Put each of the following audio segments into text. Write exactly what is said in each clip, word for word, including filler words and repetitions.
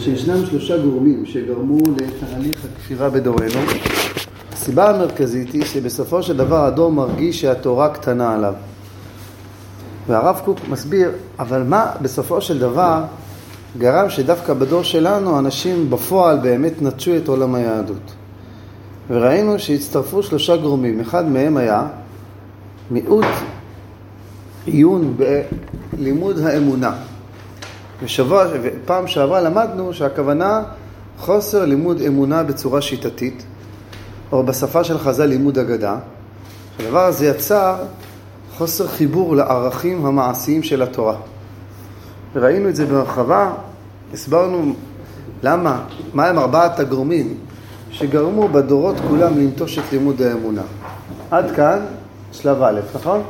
שישנם שלושה גורמים שגרמו לתהליך הכפירה בדורנו. הסיבה המרכזית היא שבסופו של דבר הדור מרגיש שהתורה קטנה עליו. והרב קוק מסביר, אבל מה בסופו של דבר גרם שדווקא בדור שלנו אנשים בפועל באמת נטשו את עולם היהדות. וראינו שהצטרפו שלושה גורמים. אחד מהם היה מיעוט עיון בלימוד האמונה. ושבוע, פעם שעברה למדנו שהכוונה חוסר לימוד אמונה בצורה שיטתית, או בשפה של חז"ל לימוד אגדה. הדבר הזה יצר חוסר חיבור לערכים המעשיים של התורה. וראינו את זה בהרחבה, הסברנו למה, מה הם ארבעת הגורמים שגרמו בדורות כולם לנטוש את לימוד האמונה. עד כאן שלב א', נכון?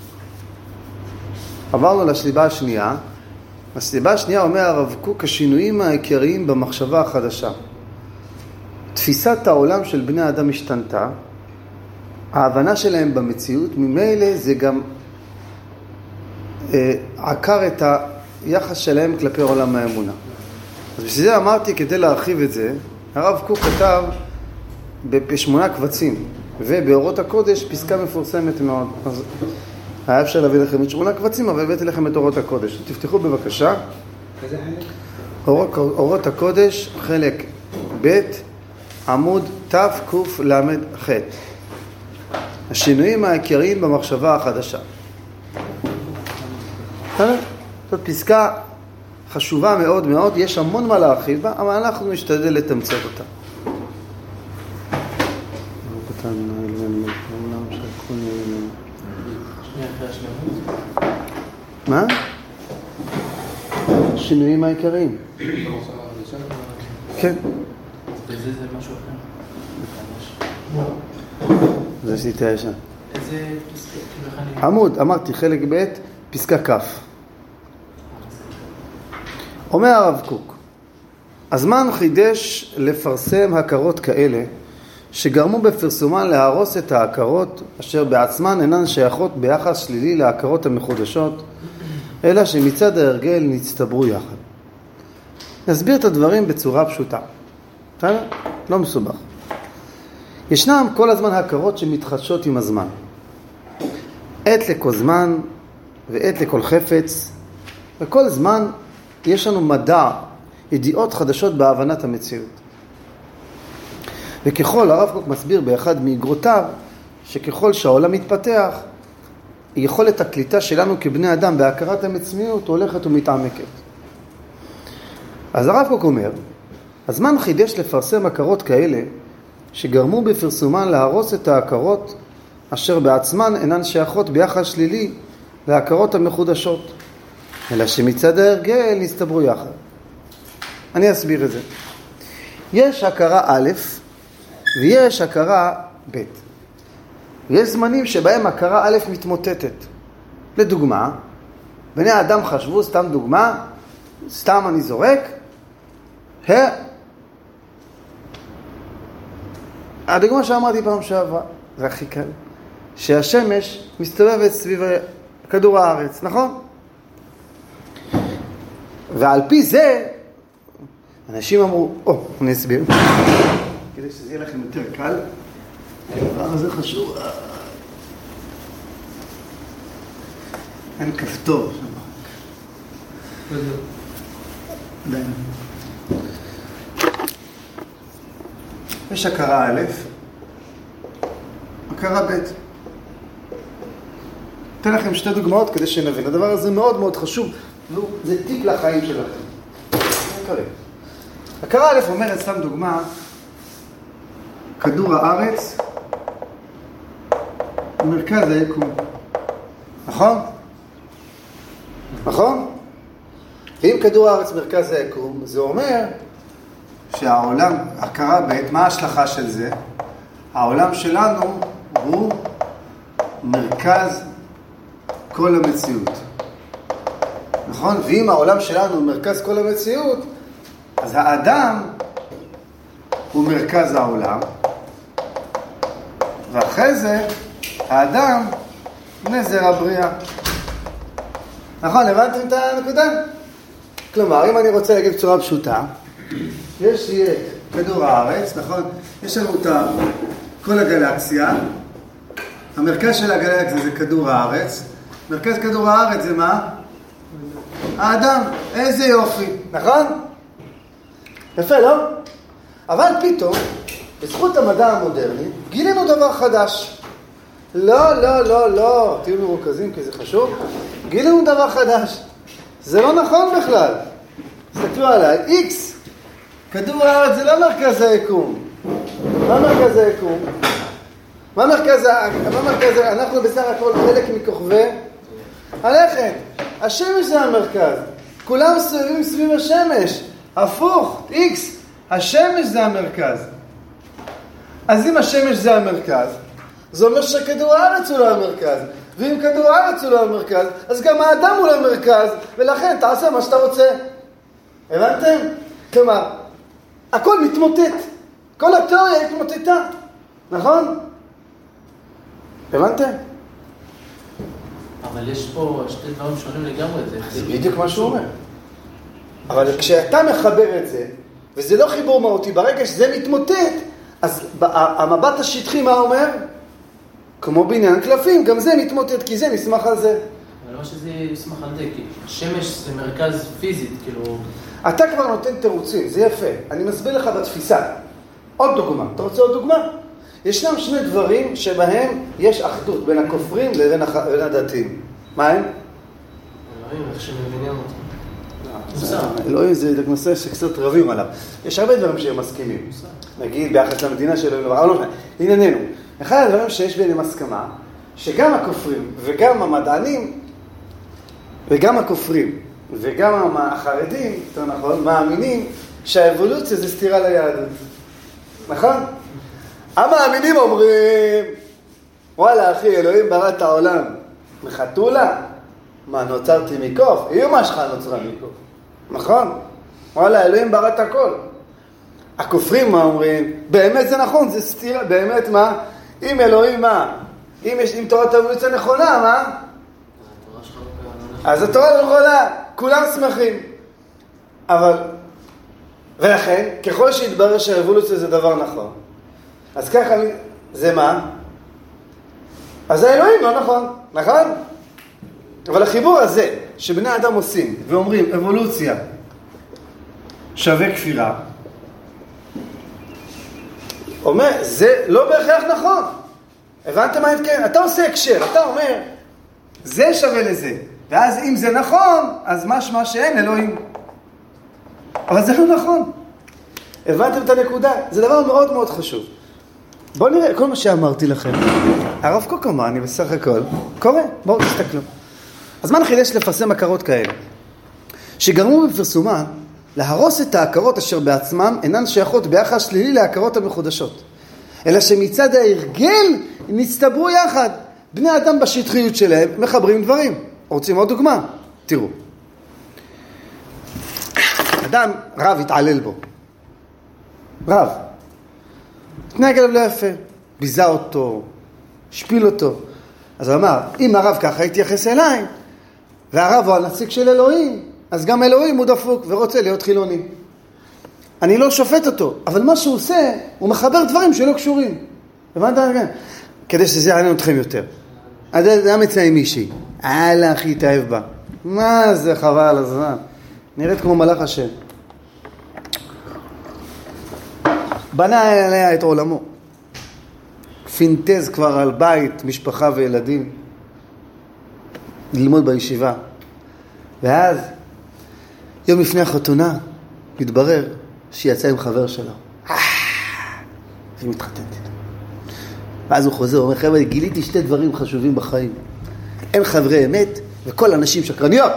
עברנו לשליבה השנייה. הסיבה השנייה אומר הרב קוק, השינויים העיקריים במחשבה החדשה. תפיסת העולם של בני האדם השתנתה, ההבנה שלהם במציאות, ממילא זה גם אה, עקר את היחס שלהם כלפי עולם האמונה. אז בשביל זה אמרתי, כדי להרחיב את זה, הרב קוק כתב בשמונה קבצים, ובאורות הקודש פסקה מפורסמת מאוד. אז היה אפשר להביא לכם את שמונה קבצים, אבל הבאתי לכם את אורות הקודש. תפתחו בבקשה. איזה חלק? אורות, אורות הקודש, חלק ב', עמוד תקל"ח. השינויים העיקריים במחשבה החדשה. זאת פסקה חשובה מאוד מאוד, יש המון מה להרחיב בה, אבל אנחנו נשתדל לתמצת אותה. מה? השינויים העיקריים. כן. זה זה משהו אחר. זה שיטה ישן. איזה פסקה? עמוד, אמרתי, חלק ב', פסקה כ'. אומר הרב קוק, הזמן חידש לפרסם הכרות כאלה שגרמו בפרסומן להרוס את ההכרות אשר בעצמן אינן שייכות ביחס שלילי להכרות המחודשות, אלא שמצד ההרגל נצטברו יחד. נסביר את הדברים בצורה פשוטה. לא מסובך. ישנם כל הזמן הכרות שמתחדשות עם הזמן. עת לכל זמן ועת לכל חפץ, וכל זמן יש לנו מדע, ידיעות חדשות בהבנת המציאות. וככל, הרב קוק מסביר באחד מאגרותיו, שככל שהעולם מתפתח, יכולת הקליטה שלנו כבני אדם בהכרת המציאות הולכת ומתעמקת. אז הרב קוק אומר, הזמן חידש לפרסם הכרות כאלה, שגרמו בפרסומן להרוס את ההכרות, אשר בעצמן אינן שייכות ביחס שלילי להכרות המחודשות, אלא שמצד ההרגל נסתברו יחד. אני אסביר את זה. יש הכרה א' ויש הכרה ב'. יש זמנים שבהם הכרה א' מתמוטטת. לדוגמה, בני האדם חשבו, סתם דוגמה, סתם אני זורק, ה... הדוגמה שאמרתי פעם שעברה, זה הכי קל, שהשמש מסתובבת סביב כדור הארץ, נכון? ועל פי זה, אנשים אמרו, או, אני אסביר, כדי שזה יהיה לכם יותר קל, הדבר הזה חשוב, אין כפתור שם. די. יש הכרה א', הכרה ב'. אתן לכם שתי דוגמאות כדי שנבין. הדבר הזה מאוד מאוד חשוב, זה טיפ לחיים שלכם. הכרה א' אומרת, סתם דוגמה, כדור הארץ, מרכז היקום. נכון? נכון? ואם כדור הארץ מרכז היקום, זה אומר שהעולם, הכרה ב', מה ההשלכה של זה? העולם שלנו הוא מרכז כל המציאות. נכון? ואם העולם שלנו הוא מרכז כל המציאות, אז האדם הוא מרכז העולם, ואחרי זה האדם נזר הבריאה. נכון, הבנתם את הנקודה? כלומר, אם אני רוצה להגיד בצורה פשוטה, יש לי את כדור הארץ, נכון? יש לנו את כל הגלקסיה. המרכז של הגלקסיה זה כדור הארץ. מרכז כדור הארץ זה מה? האדם. איזה יופי, נכון? יפה, לא? אבל פתאום, בזכות המדע המודרני, גילינו דבר חדש. לא, לא, לא, לא, תהיו מרוכזים כי זה חשוב. גילינו דבר חדש. זה לא נכון בכלל. תסתכלו עליי, X, כדור הארץ זה לא מרכז היקום. מה מרכז היקום? מה מרכז, מה מרכז, אנחנו בסך הכל חלק מכוכבי הלכת. השמש זה המרכז. כולם סביבים סביב השמש. הפוך, X, השמש זה המרכז. אז אם השמש זה המרכז, זה אומר שכדור הארץ הוא לא המרכז. ואם כדור הארץ הוא לא המרכז, אז גם האדם הוא לא המרכז, ולכן תעשה מה שאתה רוצה. הבנתם? כלומר, הכל מתמוטט. כל התיאוריה התמוטטה. נכון? הבנתם? אבל יש פה שתי דברים שונים לגמרי. זה בדיוק מה שהוא אומר. אבל כשאתה מחבר את זה, וזה לא חיבור מהותי, ברגע שזה מתמוטט, אז המבט השטחי מה אומר? כמו בעניין קלפים, גם זה מתמוטט, כי זה נסמך על זה. אבל לא שזה נסמך על זה, כי השמש זה מרכז פיזית, כאילו... אתה כבר נותן תירוצים, זה יפה. אני מסביר לך בתפיסה. עוד דוגמה. אתה רוצה עוד דוגמה? ישנם שני דברים שבהם יש אחדות בין הכופרים לבין הדתיים. מה הם? אלוהים, איך שמבינים אותם. אלוהים זה נושא שקצת רבים עליו. יש הרבה דברים שהם מסכימים. נגיד ביחס למדינה שלו, אבל לא, ענייננו. אחד הדברים שיש ביניהם הסכמה, שגם הכופרים וגם המדענים, וגם הכופרים וגם החרדים, יותר נכון, מאמינים שהאבולוציה זה סתירה ליהדות. נכון? המאמינים אומרים, וואלה אחי, אלוהים ברא את העולם מחתולה, מה נוצרתי מקוף? אמא שלך נוצרה מקוף. נכון? וואלה, אלוהים ברא את הכל. הכופרים מה אומרים? באמת זה נכון, זה סתירה, באמת מה? אם אלוהים מה? אם יש, אם תורת האבולוציה נכונה, מה? אז התורה לא נכונה, כולם שמחים. אבל, ולכן, ככל שהתברר שהאבולוציה זה דבר נכון, אז ככה, זה מה? אז האלוהים לא נכון, נכון? אבל החיבור הזה, שבני אדם עושים, ואומרים, אבולוציה שווה כפירה, אומר, זה לא בהכרח נכון. הבנתם מה כן? אתה עושה הקשר, אתה אומר, זה שווה לזה. ואז אם זה נכון, אז משמע שאין אלוהים. אבל זה לא נכון. הבנתם את הנקודה? זה דבר מאוד מאוד חשוב. בואו נראה, כל מה שאמרתי לכם. הרב קוק אמר, אני בסך הכל, קורא, בואו תסתכלו. אז מה נחידש לפרסם הכרות כאלה? שגרמו בפרסומן להרוס את ההכרות אשר בעצמם אינן שייכות ביחס שלילי להכרות המחודשות. אלא שמצד ההרגל נצטברו יחד. בני אדם בשטחיות שלהם מחברים דברים. רוצים עוד דוגמה? תראו. אדם רב התעלל בו. רב. התנהג אליו לא יפה. ביזה אותו. השפיל אותו. אז הוא אמר, אם הרב ככה יתייחס אליי, והרב הוא הנציג של אלוהים, אז גם אלוהים הוא דפוק ורוצה להיות חילוני. אני לא שופט אותו, אבל מה שהוא עושה, הוא מחבר דברים שלא קשורים. הבנת? כדי שזה יעניין אתכם יותר. אז זה מצא עם מישהי. הלאה, אחי, תאהב בה. מה זה חבל על הזמן. נראית כמו מלאך השם. בנה עליה את עולמו. פינטז כבר על בית, משפחה וילדים. ללמוד בישיבה. ואז, יום לפני החתונה, מתברר שהיא יצאה עם חבר שלו. והיא מתחתנת. ואז הוא חוזר, הוא אומר, חבר'ה, גיליתי שתי דברים חשובים בחיים. אין חברי אמת, וכל אנשים שקרניות.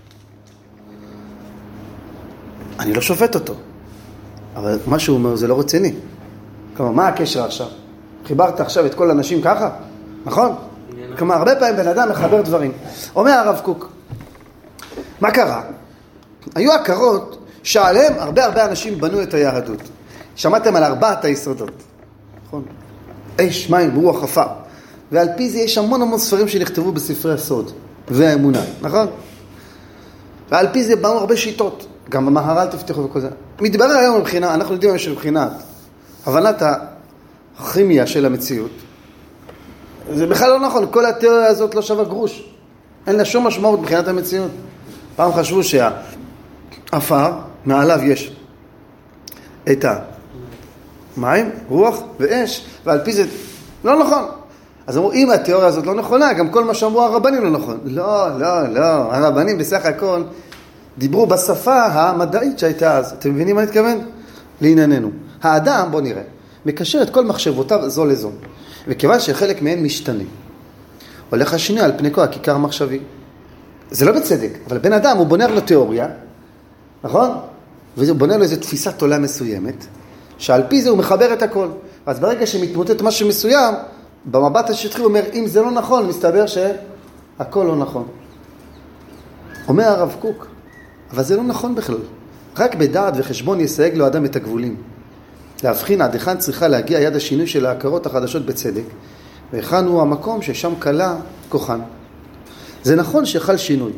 אני לא שופט אותו. אבל מה שהוא אומר, זה לא רציני. כלומר, מה הקשר עכשיו? חיברת עכשיו את כל האנשים ככה? נכון? כלומר, הרבה פעמים בן אדם מחבר דברים. אומר הרב קוק, מה קרה? היו הכרות שעליהם הרבה הרבה אנשים בנו את היהדות. שמעתם על ארבעת היסודות. נכון? אש, מים, רוח, עפר. ועל פי זה יש המון המון ספרים שנכתבו בספרי הסוד והאמונה. נכון? ועל פי זה באו הרבה שיטות. גם במהר"ל תפתחו וכל זה. מתברר היום מבחינה, אנחנו יודעים שבבחינת הבנת הכימיה של המציאות, זה בכלל לא נכון, כל התיאוריה הזאת לא שווה גרוש. אין לה שום משמעות מבחינת המציאות. פעם חשבו שהאפר, מעליו יש את המים, רוח ואש, ועל פי זה לא נכון. אז אמרו, אם התיאוריה הזאת לא נכונה, גם כל מה שאמרו הרבנים לא נכון. לא, לא, לא. הרבנים בסך הכל דיברו בשפה המדעית שהייתה אז. אתם מבינים מה נתכוון? לענייננו. האדם, בוא נראה, מקשר את כל מחשבותיו זו לזו. וכיוון שחלק מהן משתנה, הולך השני על פני כל הכיכר מחשבי. זה לא בצדק, אבל בן אדם הוא בונה לו תיאוריה, נכון? והוא בונה לו איזו תפיסת עולם מסוימת, שעל פי זה הוא מחבר את הכל. אז ברגע שמתמוטט משהו מסוים, במבט השטחי הוא אומר, אם זה לא נכון, מסתבר שהכל לא נכון. אומר הרב קוק, אבל זה לא נכון בכלל. רק בדעת וחשבון יסייג לו אדם את הגבולים. להבחין עד היכן צריכה להגיע יד השינוי של ההכרות החדשות בצדק, והיכן הוא המקום ששם קלה כוחן. זה נכון שחל שינוי,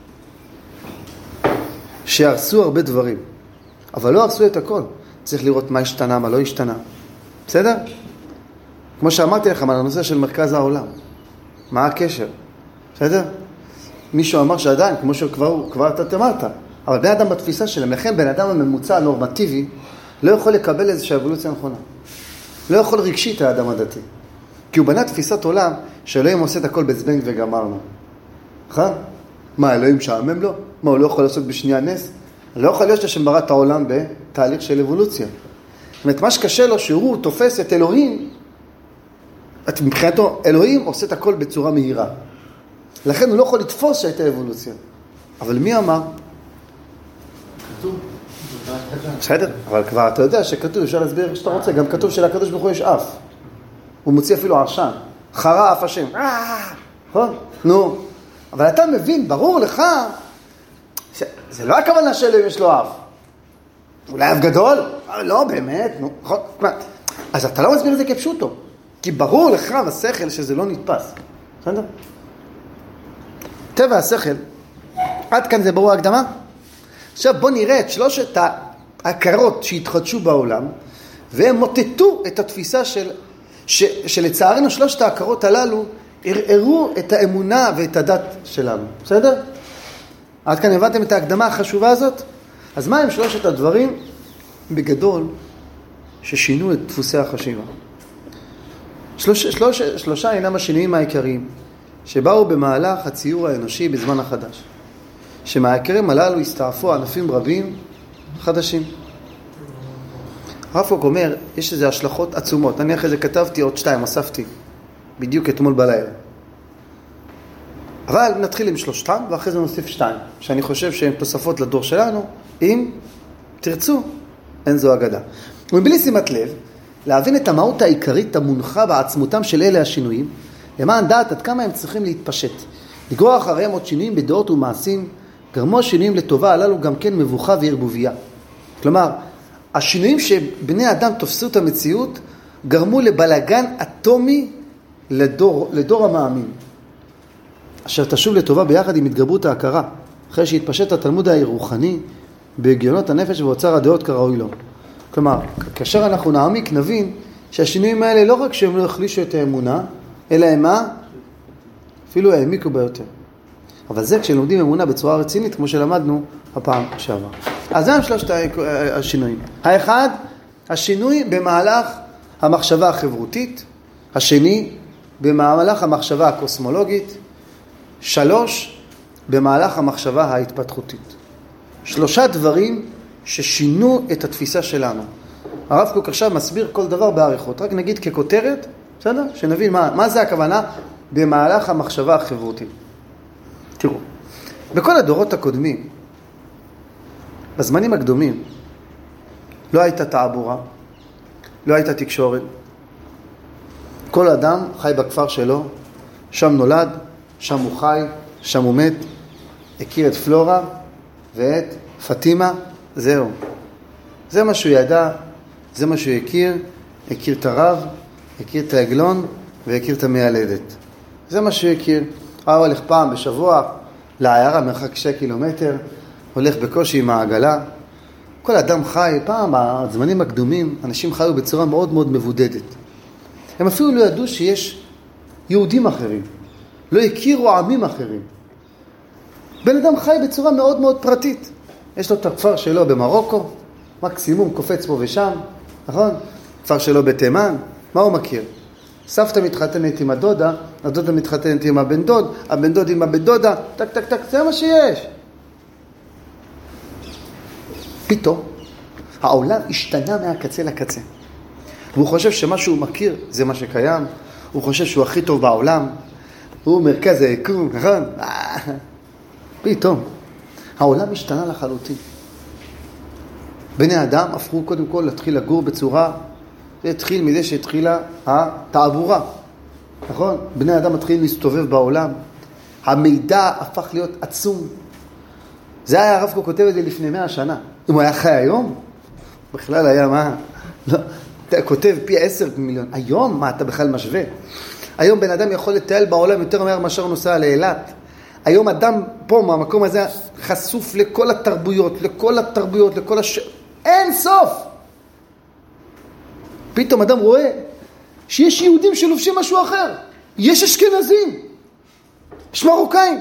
שהרסו הרבה דברים, אבל לא הרסו את הכל. צריך לראות מה השתנה, מה לא השתנה. בסדר? כמו שאמרתי לכם על הנושא של מרכז העולם. מה הקשר? בסדר? מישהו אמר שעדיין, כמו שכבר כבר אתה אמרת, אבל בן אדם בתפיסה שלהם, לכן בן אדם הממוצע הנורמטיבי, לא יכול לקבל איזושהי אבולוציה נכונה. לא יכול רגשית האדם הדתי. כי הוא בנה תפיסת עולם שאלוהים עושה את הכל בזבנג וגמרנו. נכון? מה, אלוהים שעמם לו? מה, הוא לא יכול לעשות בשנייה נס? לא יכול להיות שהשם ברא את העולם בתהליך של אבולוציה. זאת אומרת, מה שקשה לו שהוא תופס את אלוהים, מבחינתו, אלוהים עושה את הכל בצורה מהירה. לכן הוא לא יכול לתפוס שהייתה אבולוציה. אבל מי אמר? כתוב. בסדר, אבל כבר אתה יודע שכתוב, אפשר להסביר שאתה רוצה, גם כתוב שלקדוש ברוך הוא יש אף. הוא מוציא אפילו עשן. חרה אף השם. נכון? נו. אבל אתה מבין, ברור לך, זה לא הכוונה שאלוהים יש לו אף. אולי אף גדול? לא, באמת. נו, נכון. אז אתה לא מסביר את זה כפשוטו. כי ברור לך בשכל שזה לא נתפס. בסדר? טבע השכל. עד כאן זה ברור ההקדמה? עכשיו בוא נראה את שלושת ההכרות שהתחדשו בעולם, והם מוטטו את התפיסה של, ש, שלצערנו שלושת ההכרות הללו ערערו את האמונה ואת הדת שלנו. בסדר? עד כאן הבנתם את ההקדמה החשובה הזאת? אז מה הם שלושת הדברים בגדול ששינו את דפוסי החשיבה? שלוש, שלוש, שלושה אינם השינויים העיקריים שבאו במהלך הציור האנושי בזמן החדש. שמהעיקרים הללו הסתעפו ענפים רבים חדשים. הרב קוק אומר, יש איזה השלכות עצומות. אני אחרי זה כתבתי עוד שתיים, אספתי, בדיוק אתמול בלילה. אבל נתחיל עם שלושתם, ואחרי זה נוסיף שתיים, שאני חושב שהן תוספות לדור שלנו, אם תרצו, אין זו אגדה. ומבלי שימת לב, להבין את המהות העיקרית המונחה בעצמותם של אלה השינויים, למען דעת עד כמה הם צריכים להתפשט. לגרוע אחריהם עוד שינויים בדעות ומעשים, גרמו השינויים לטובה הללו גם כן מבוכה וערבוביה. כלומר, השינויים שבני אדם תופסו את המציאות, גרמו לבלגן אטומי לדור, לדור המאמין. אשר תשוב לטובה ביחד עם התגברות ההכרה, אחרי שהתפשט התלמוד הרוחני, בהגיונות הנפש ואוצר הדעות כראוי לו. כלומר, כאשר אנחנו נעמיק, נבין שהשינויים האלה לא רק שהם לא החלישו את האמונה, אלא הם מה? אפילו העמיקו ביותר. אבל זה כשלומדים אמונה בצורה רצינית, כמו שלמדנו הפעם שעבר. אז זה הם שלושת השינויים. האחד, השינוי במהלך המחשבה החברותית. השני, במהלך המחשבה הקוסמולוגית. שלוש, במהלך המחשבה ההתפתחותית. שלושה דברים ששינו את התפיסה שלנו. הרב קוק עכשיו מסביר כל דבר בעריכות. רק נגיד ככותרת, בסדר? שנבין מה, מה זה הכוונה במהלך המחשבה החברותית. תראו, בכל הדורות הקודמים, בזמנים הקדומים, לא הייתה תעבורה, לא הייתה תקשורת. כל אדם חי בכפר שלו, שם נולד, שם הוא חי, שם הוא מת, הכיר את פלורה ואת פטימה, זהו. זה מה שהוא ידע, זה מה שהוא הכיר, הכיר את הרב, הכיר את העגלון והכיר את המיילדת. זה מה שהוא הכיר. הוא הולך פעם בשבוע לעיירה מרחק שתי קילומטר, הולך בקושי עם העגלה. כל אדם חי, פעם בזמנים הקדומים, אנשים חיו בצורה מאוד מאוד מבודדת. הם אפילו לא ידעו שיש יהודים אחרים. לא הכירו עמים אחרים. בן אדם חי בצורה מאוד מאוד פרטית. יש לו את הכפר שלו במרוקו, מקסימום קופץ פה ושם, נכון? כפר שלו בתימן, מה הוא מכיר? סבתא מתחתנת עם הדודה, הדודה מתחתנת עם הבן דוד, הבן דוד עם הבן דודה, טק טק טק, זה מה שיש. פתאום העולם השתנה מהקצה לקצה. והוא חושב שמה שהוא מכיר זה מה שקיים, הוא חושב שהוא הכי טוב בעולם, הוא מרכז היקום, נכון? פתאום העולם השתנה לחלוטין. בני אדם הפכו קודם כל להתחיל לגור בצורה, זה התחיל מזה שהתחילה התעבורה, נכון? בני אדם מתחילים להסתובב בעולם, המידע הפך להיות עצום. זה היה הרב קוק כותב את זה לפני מאה שנה. אם הוא היה חי היום, בכלל היה מה? לא, אתה כותב פי עשר מיליון. היום מה אתה בכלל משווה? היום בן אדם יכול לטייל בעולם יותר מהר מאשר נוסע לאילת. היום אדם פה מהמקום הזה חשוף לכל התרבויות, לכל התרבויות, לכל הש... אין סוף! פתאום אדם רואה שיש יהודים שלובשים משהו אחר. יש אשכנזים. יש מרוקאים.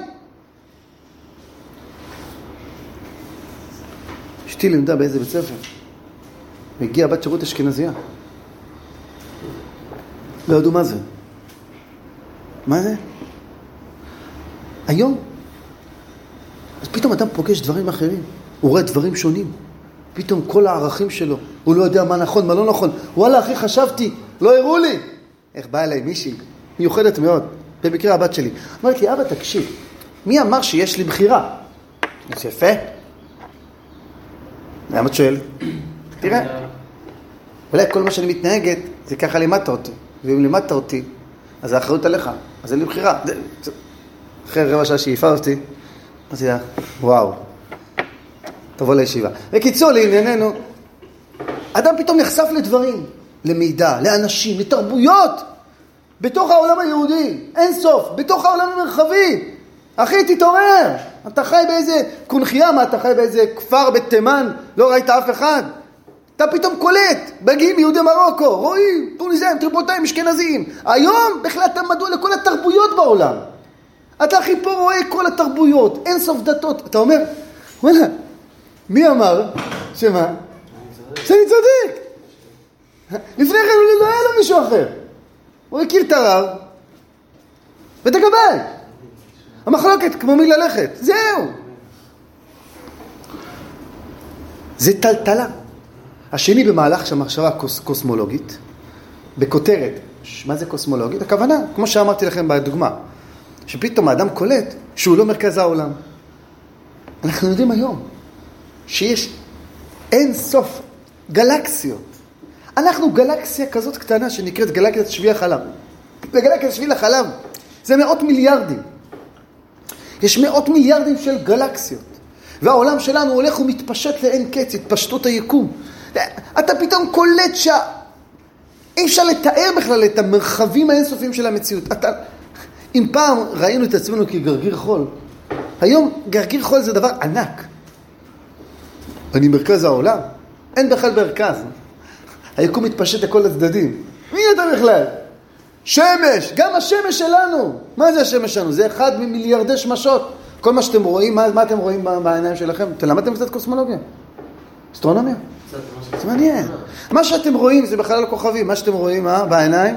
אשתי לימדה באיזה בית ספר. מגיעה בת שירות אשכנזייה. לא ידעו מה זה. מה זה? היום. אז פתאום אדם פוגש דברים אחרים. הוא רואה דברים שונים. פתאום כל הערכים שלו. הוא לא יודע מה נכון, מה לא נכון. וואלה, אחי, חשבתי. לא הראו לי. איך באה אליי מישהי? מיוחדת מאוד. במקרה הבת שלי. אמרת לי, אבא, תקשיב. מי אמר שיש לי בחירה? זה יפה. למה את שואל? תראה. אולי כל מה שאני מתנהגת, זה ככה לימדת אותי. ואם לימדת אותי, אז האחריות עליך. אז אין לי בחירה. אחרי רבע שעה שאיפה אותי, אז זה, וואו. תבוא לישיבה. בקיצור, לענייננו, אדם פתאום נחשף לדברים, למידע, לאנשים, לתרבויות, בתוך העולם היהודי. אין סוף. בתוך העולם המרחבי. אחי, תתעורר. אתה חי באיזה קונחייה, מה? אתה חי באיזה כפר בתימן, לא ראית אף אחד. אתה פתאום קולט, בגים יהודי מרוקו, רואים, טוניסאים, טריפוליטאים, אשכנזים. היום בכלל אתה מדוע לכל התרבויות בעולם. אתה הכי פה רואה כל התרבויות, אין סוף דתות. אתה אומר, וואלה, מי אמר? שמה? שאני צודק. לפני כן לא היה לו מישהו אחר. הוא הכיר את הרב, ותקבל. המחלוקת כמו מי ללכת. זהו. זה טלטלה. השני במהלך של מחשבה קוס, קוסמולוגית, בכותרת. מה זה קוסמולוגית? הכוונה, כמו שאמרתי לכם בדוגמה, שפתאום האדם קולט שהוא לא מרכז העולם. אנחנו יודעים היום שיש אין סוף גלקסיות. אנחנו גלקסיה כזאת קטנה שנקראת גלקסיית שביל החלב. בגלקסיית שביל החלב זה מאות מיליארדים. יש מאות מיליארדים של גלקסיות. והעולם שלנו הולך ומתפשט לאין קץ, התפשטות היקום. אתה פתאום קולט שה... אי אפשר לתאר בכלל את המרחבים האינסופיים של המציאות. אתה... אם פעם ראינו את עצמנו כגרגיר חול, היום גרגיר חול זה דבר ענק. אני מרכז העולם. אין בכלל מרכז. היקום מתפשט לכל הצדדים. מי אתה בכלל? שמש! גם השמש שלנו! מה זה השמש שלנו? זה אחד ממיליארדי שמשות. כל מה שאתם רואים, מה, מה אתם רואים בעיניים שלכם? אתם למדתם קצת קוסמולוגיה? אסטרונומיה? זה מעניין. מה שאתם רואים זה בחלל הכוכבים. מה שאתם רואים, מה? בעיניים?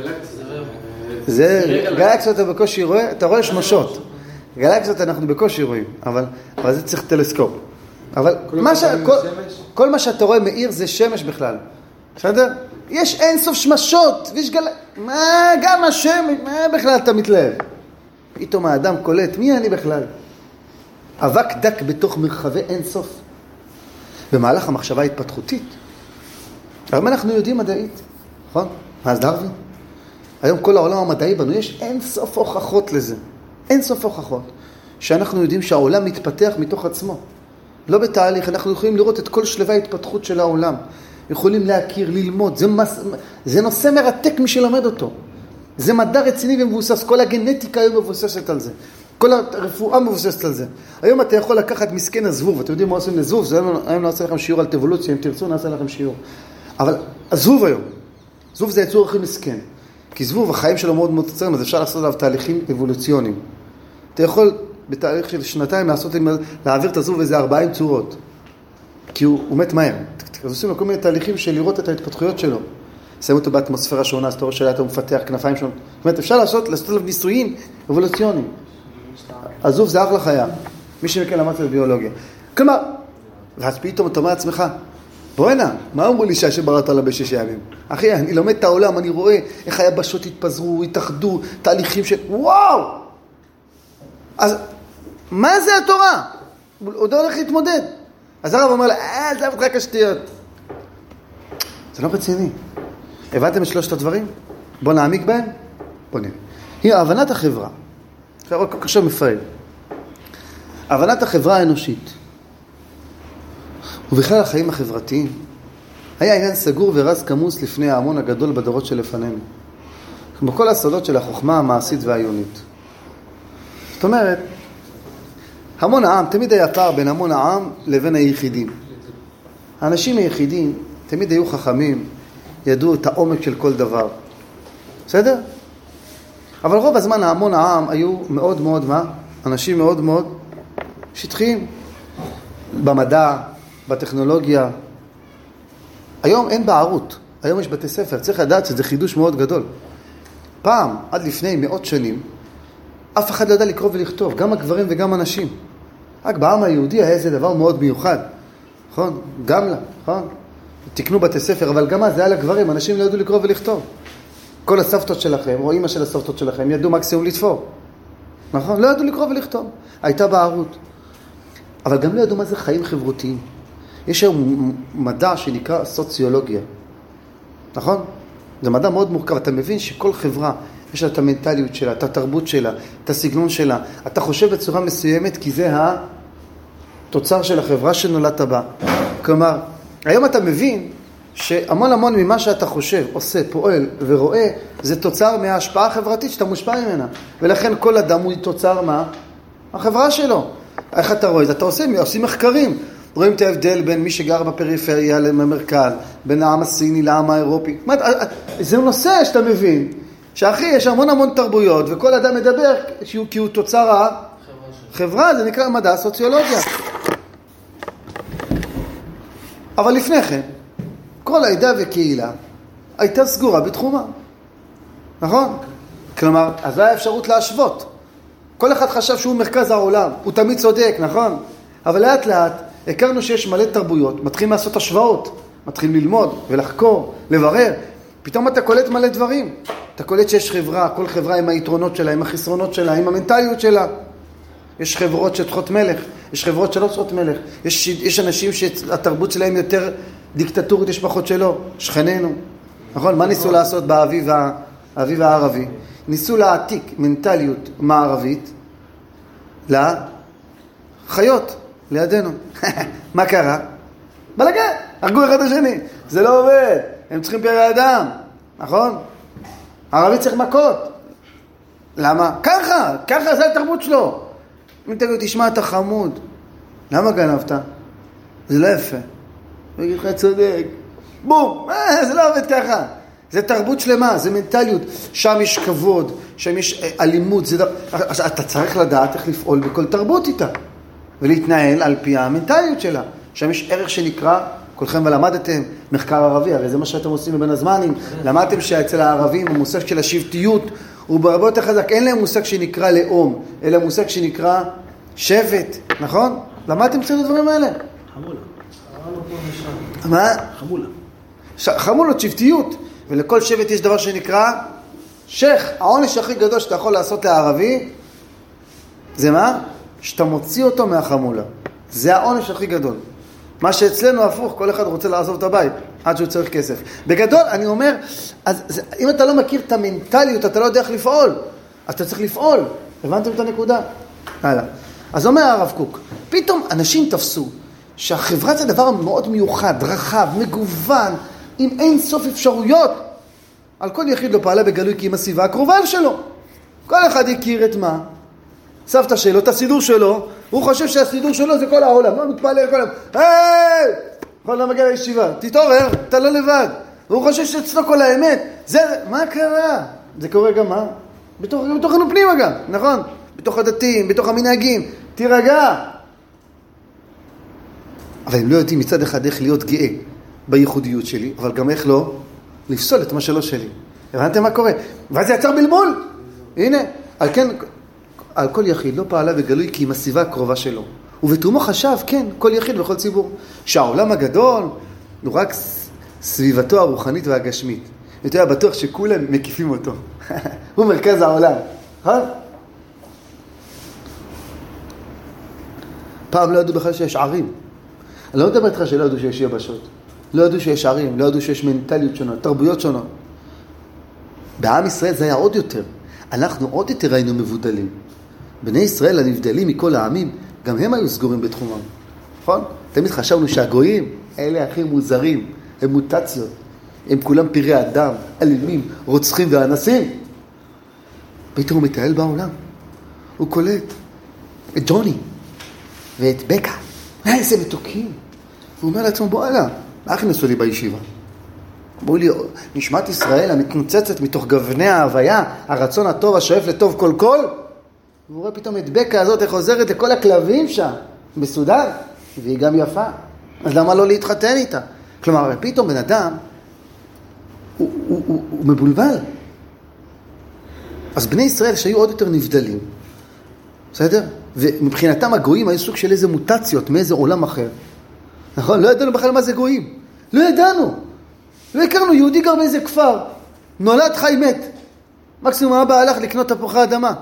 זה גלקסיות אתה בקושי רואה, אתה רואה שמשות. גלקסיות אנחנו בקושי רואים, אבל, אבל זה צריך טלסקופ. אבל מה ש... כל, כל מה שאתה רואה מאיר זה שמש בכלל. בסדר? יש אין סוף שמשות, ויש גל... מה, גם השמש, מה בכלל אתה מתלהב? פתאום האדם קולט, מי אני בכלל? אבק דק בתוך מרחבי אין סוף. במהלך המחשבה ההתפתחותית. אבל אנחנו יודעים מדעית, נכון? מה אז דרווין? היום כל העולם המדעי בנו, יש אין סוף הוכחות לזה. אין סוף הוכחות. שאנחנו יודעים שהעולם מתפתח מתוך עצמו. לא בתהליך, אנחנו יכולים לראות את כל שלבי ההתפתחות של העולם. יכולים להכיר, ללמוד. זה, מס... זה נושא מרתק מי שלומד אותו. זה מדע רציני ומבוסס. כל הגנטיקה היום מבוססת על זה. כל הרפואה מבוססת על זה. היום אתה יכול לקחת מסכן הזבוב, אתם יודעים מה עושים לזבוב? זה היום נעשה לכם שיעור על אבולוציה, אם תרצו נעשה לכם שיעור. אבל הזבוב היום, זבוב זה יצור הכי מסכן. כי זבוב, החיים שלו מאוד מאוד קצרים, אז אפשר לעשות עליו תהליכים אבולוציוניים. אתה יכול בתהליך של שנתיים לעשות, להעביר את הזבוב איזה ארבעים צורות. כי הוא, הוא מת מהר. אז עושים לו כל מיני תהליכים של לראות את ההתפתחויות שלו. שמים אותו באטמוספירה שונה, אז אתה רואה שלאט הוא מפתח כנפיים שונות. זאת אומרת, אפשר לעשות, לעשות עליו ניסויים אבולוציוניים. הזבוב זה אחלה חיה. מי שמכן למד את ביולוגיה. כלומר, ואז פתאום אתה אומר לעצמך, בואי הנה, מה אמרו לי שהשם בראת עליו בשש ימים? אחי, אני לומד את העולם, אני רואה איך היבשות התפזרו, התאחדו, תהליכים של... וואו! אז מה זה התורה? הוא עוד הולך להתמודד. אז הרב אומר לה, אה, זה אבטחק השטויות. זה לא רציני. הבנתם את שלושת הדברים? בואו נעמיק בהם? בואו נראה. היא הבנת החברה. חברה כל כך מפעיל. הבנת החברה האנושית. ובכלל החיים החברתיים. היה עניין סגור ורז כמוס לפני ההמון הגדול בדורות שלפנינו. כמו כל הסודות של החוכמה המעשית והעיונית. זאת אומרת, המון העם, תמיד היה פער בין המון העם לבין היחידים. האנשים היחידים תמיד היו חכמים, ידעו את העומק של כל דבר. בסדר? אבל רוב הזמן המון העם היו מאוד מאוד, מה? אנשים מאוד מאוד שטחיים. במדע, בטכנולוגיה. היום אין בערות. היום יש בתי ספר. צריך לדעת שזה חידוש מאוד גדול. פעם, עד לפני מאות שנים, אף אחד לא ידע לקרוא ולכתוב, גם הגברים וגם הנשים. רק בעם היהודי היה איזה דבר מאוד מיוחד. נכון? גם לה, נכון? תקנו בתי ספר, אבל גם אז זה היה לגברים, אנשים לא ידעו לקרוא ולכתוב. כל הסבתות שלכם, או אמא של הסבתות שלכם, ידעו מקסימום לתפור. נכון? לא ידעו לקרוא ולכתוב. הייתה בערות. אבל גם לא ידעו מה זה חיים חברותיים. יש היום מדע שנקרא סוציולוגיה. נכון? זה מדע מאוד מורכב. אתה מבין שכל חברה, יש לה את המנטליות שלה, את התרבות שלה, את הסגנון שלה. אתה חושב בצורה מסוימת כי זה התוצר של החברה שנולדת בה. כלומר, היום אתה מבין שהמון המון ממה שאתה חושב, עושה, פועל ורואה, זה תוצר מההשפעה החברתית שאתה מושפע ממנה. ולכן כל אדם הוא תוצר מה? החברה שלו. איך אתה רואה? אתה עושה, עושים מחקרים. רואים את ההבדל בין מי שגר בפריפריה למרכז, בין העם הסיני לעם האירופי. זה נושא שאתה מבין. שאחי, יש המון המון תרבויות, וכל אדם מדבר כי הוא תוצר החברה, זה נקרא מדע סוציולוגיה. אבל לפני כן, כל העדה וקהילה הייתה סגורה בתחומה. נכון? כלומר, אז היה אפשרות להשוות. כל אחד חשב שהוא מרכז העולם, הוא תמיד צודק, נכון? אבל לאט לאט הכרנו שיש מלא תרבויות, מתחילים לעשות השוואות, מתחילים ללמוד ולחקור, לברר. פתאום אתה קולט מלא דברים. אתה קולט שיש חברה, כל חברה עם היתרונות שלה, עם החסרונות שלה, עם המנטליות שלה. יש חברות שצריכות מלך, יש חברות שלא צריכות מלך. יש, יש אנשים שהתרבות שלהם יותר דיקטטורית, יש פחות שלא. שכנינו. נכון? מה ניסו לעשות באביב, האביב הערבי? ניסו להעתיק מנטליות מערבית לחיות, לידינו. מה קרה? בלגן, הרגו אחד השני. זה לא עובד. הם צריכים פרא אדם. נכון? הערבי צריך מכות. למה? ככה, ככה זה התרבות שלו. אם תגיד, תשמע, אתה חמוד. למה גנבת? זה לא יפה. הוא יגיד לך, צודק. בום, אה, זה לא עובד ככה. זה תרבות שלמה, זה מנטליות. שם יש כבוד, שם יש אלימות. זה... אתה צריך לדעת איך לפעול בכל תרבות איתה. ולהתנהל על פי המנטליות שלה. שם יש ערך שנקרא, כולכם ולמדתם, מחקר ערבי, הרי זה מה שאתם עושים בבין הזמנים. למדתם שאצל הערבים המושג של השבטיות הוא הרבה יותר חזק. אין להם מושג שנקרא לאום, אלא מושג שנקרא שבט, נכון? למדתם אצל הדברים האלה? חמולה. מה? חמולה. חמולות, שבטיות. ולכל שבט יש דבר שנקרא שייך. העונש הכי גדול שאתה יכול לעשות לערבי, זה מה? שאתה מוציא אותו מהחמולה. זה העונש הכי גדול. מה שאצלנו הפוך, כל אחד רוצה לעזוב את הבית, עד שהוא צריך כסף. בגדול, אני אומר, אז, אז, אם אתה לא מכיר את המנטליות, אתה לא יודע איך לפעול. אז אתה צריך לפעול. הבנתם את הנקודה? הלאה. אז אומר הרב קוק, פתאום אנשים תפסו שהחברה זה דבר מאוד מיוחד, רחב, מגוון, עם אין סוף אפשרויות. על כל יחיד לא פעלה בגלוי כי עם הסביבה הקרובה שלו. כל אחד הכיר את מה? סבתא שלו, את הסידור שלו, הוא חושב שהסידור שלו זה כל העולם, לא מתפלל כל העולם, היי! יכול לא מגיע לישיבה, תתעורר, אתה לא לבד. והוא חושב שאצלו כל האמת, זה, מה קרה? זה קורה גם מה? בתוך, בתוכנו פנימה גם, נכון? בתוך הדתיים, בתוך המנהגים, תירגע. אבל הם לא יודעים מצד אחד איך להיות גאה בייחודיות שלי, אבל גם איך לא לפסול את מה שלא שלי. הבנתם מה קורה? ואז זה יצר בלבול. הנה, על כן, על כל יחיד לא פעלה וגלוי כי היא מסביבה הקרובה שלו. ובתרומו חשב, כן, כל יחיד וכל ציבור. שהעולם הגדול הוא רק סביבתו הרוחנית והגשמית. אתה יודע, בטוח שכולם מקיפים אותו. הוא מרכז העולם. פעם לא ידעו בכלל שיש ערים. אני לא מדבר איתך שלא ידעו שיש יבשות. לא ידעו שיש ערים, לא ידעו שיש מנטליות שונות, תרבויות שונות. בעם ישראל זה היה עוד יותר. אנחנו עוד יותר היינו מבודלים. בני ישראל הנבדלים מכל העמים, גם הם היו סגורים בתחומם. נכון? תמיד חשבנו שהגויים, אלה הכי מוזרים, הם מוטציות. הם כולם פירי אדם, אלימים, רוצחים ואנסים. פתאום הוא מטייל בעולם. הוא קולט את ג'וני ואת בקה. איזה מתוקים. והוא אומר לעצמו, בוא הלאה, מה הכנסו לי בישיבה? בואו לי, נשמת ישראל המתנוצצת מתוך גווני ההוויה, הרצון הטוב, השואף לטוב כל כל. והוא רואה פתאום את בקה הזאת, איך עוזרת לכל הכלבים שם, בסודר, והיא גם יפה. אז למה לא להתחתן איתה? כלומר, פתאום בן אדם, הוא, הוא, הוא, הוא מבולבל. אז בני ישראל שהיו עוד יותר נבדלים, בסדר? ומבחינתם הגויים היו סוג של איזה מוטציות, מאיזה עולם אחר. נכון? לא ידענו בכלל מה זה גויים. לא ידענו. לא הכרנו, יהודי גר באיזה כפר. נולד חי מת. מקסימום האבא הלך לקנות תפוחי אדמה.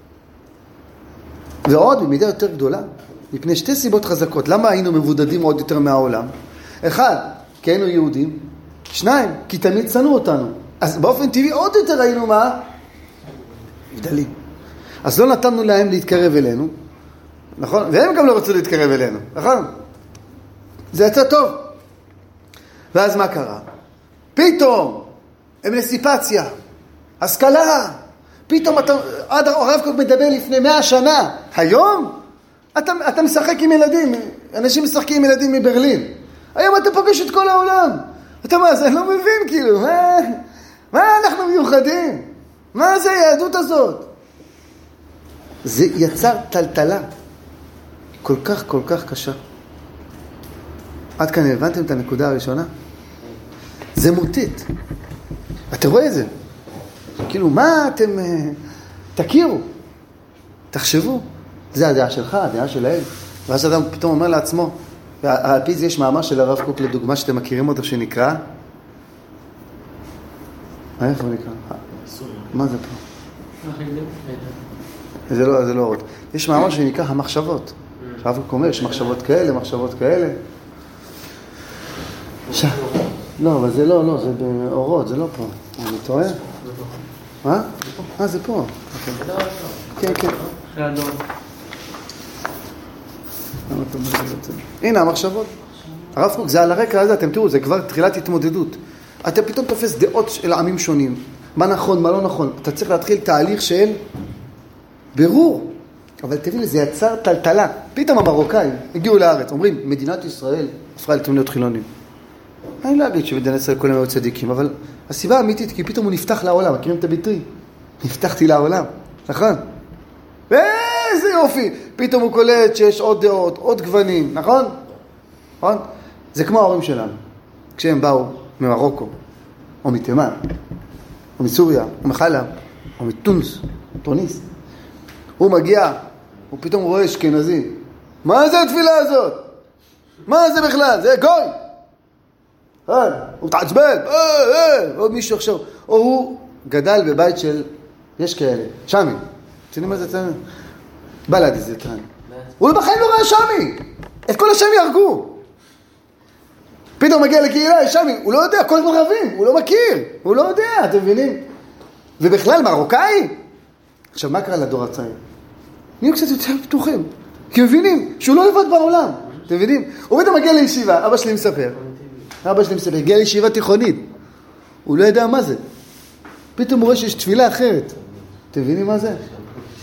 ועוד במידה יותר גדולה, מפני שתי סיבות חזקות. למה היינו מבודדים עוד יותר מהעולם? אחד, כי היינו יהודים. שניים, כי תמיד שנאו אותנו. אז באופן טבעי עוד יותר היינו מה? מבדלים. אז לא נתנו להם להתקרב אלינו. נכון? והם גם לא רצו להתקרב אלינו. נכון? זה יצא טוב. ואז מה קרה? פתאום, אמנסיפציה, השכלה, פתאום אתה, עד הרב קוק מדבר לפני מאה שנה, היום אתה, אתה משחק עם ילדים, אנשים משחקים עם ילדים מברלין, היום אתה פוגש את כל העולם, אתה מה, זה לא מבין כאילו, מה, מה אנחנו מיוחדים? מה זה היהדות הזאת? זה יצר טלטלה כל כך כל כך קשה. עד כאן הבנתם את הנקודה הראשונה? זה מוטט. אתה רואה את זה? כאילו, מה אתם... תכירו. תחשבו. זה הדעה שלך, הדעה שלהם. ואז אדם פתאום אומר לעצמו, ועל פי זה יש מאמר של הרב קוק לדוגמה שאתם מכירים אותו שנקרא? איפה הוא נקרא? מה זה פה? זה לא, זה לא עוד. יש מאמר שנקרא המחשבות. הרב קוק אומר, יש מחשבות כאלה, מחשבות כאלה. ש... לא, אבל זה לא, לא, זה באורות, זה לא פה. אני טועה? מה? אה, זה פה. כן, כן. הנה, המחשבות. הרב קוק, זה על הרקע הזה, אתם תראו, זה כבר תחילת התמודדות. אתה פתאום תופס דעות של עמים שונים. מה נכון, מה לא נכון. אתה צריך להתחיל תהליך של ברור. אבל תראי, זה יצר טלטלה. פתאום המרוקאים הגיעו לארץ, אומרים, מדינת ישראל הפכה לתמונות חילונים. אני לא אגיד שבמדינת ישראל כולם היו צדיקים, אבל הסיבה האמיתית, כי פתאום הוא נפתח לעולם, מכירים את הביטוי? נפתחתי לעולם, נכון? ואיזה יופי, פתאום הוא קולט שיש עוד דעות, עוד גוונים, נכון? נכון? זה כמו ההורים שלנו, כשהם באו ממרוקו, או מתימן, או מסוריה, או מחלב, או מטונס, טוניס. הוא מגיע, הוא פתאום רואה אשכנזי. מה זה התפילה הזאת? מה זה בכלל? זה גוי! הוא מתעצבן, או מישהו עכשיו, או הוא גדל בבית של, יש כאלה, שמי, תראינו מה זה צמי? בלדי זה כאן. הוא בחיים לא ראה שמי, את כל השמי הרגו. פתאום מגיע לקהילה, יש שמי, הוא לא יודע, כל הזמן רבים, הוא לא מכיר, הוא לא יודע, אתם מבינים? ובכלל מרוקאי? עכשיו, מה קרה לדור הצעיר? נהיו קצת יותר פתוחים, כי מבינים שהוא לא לבד בעולם, אתם מבינים? הוא פתאום מגיע לישיבה, אבא שלי מספר, אבא שלי מספר, הגיע לישיבה תיכונית, הוא לא ידע מה זה. פתאום הוא רואה שיש תפילה אחרת. אתם מבינים מה זה?